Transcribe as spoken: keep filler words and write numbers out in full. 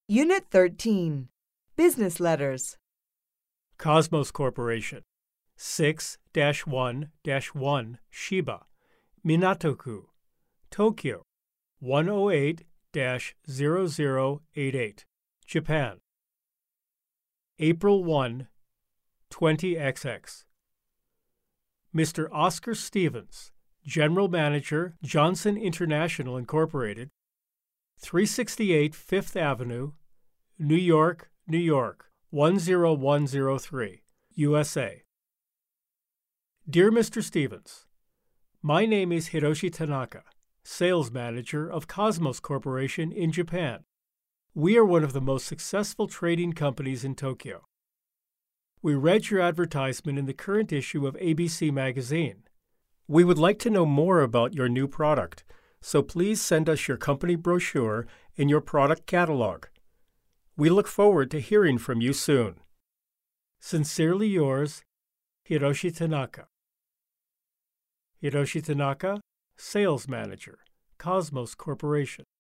Unit thirteen, Business Letters. Cosmos Corporation, six dash one dash one Shiba, Minato-ku, Tokyo, one oh eight dash zero zero eight eight, Japan. April first, twenty X X. Mister Oscar Stevens, General Manager, Johnson International Incorporated, three sixty-eight Fifth Avenue, New York, New York, one oh one oh three, U S A. Dear Mister Stevens, my name is Hiroshi Tanaka, Sales Manager of Cosmos Corporation in Japan. We are one of the most successful trading companies in Tokyo. We read your advertisement in the current issue of A B C Magazine. We would like to know more about your new product, so please send us your company brochure and your product catalog. We look forward to hearing from you soon. Sincerely yours, Hiroshi Tanaka. Hiroshi Tanaka, Sales Manager, Cosmos Corporation.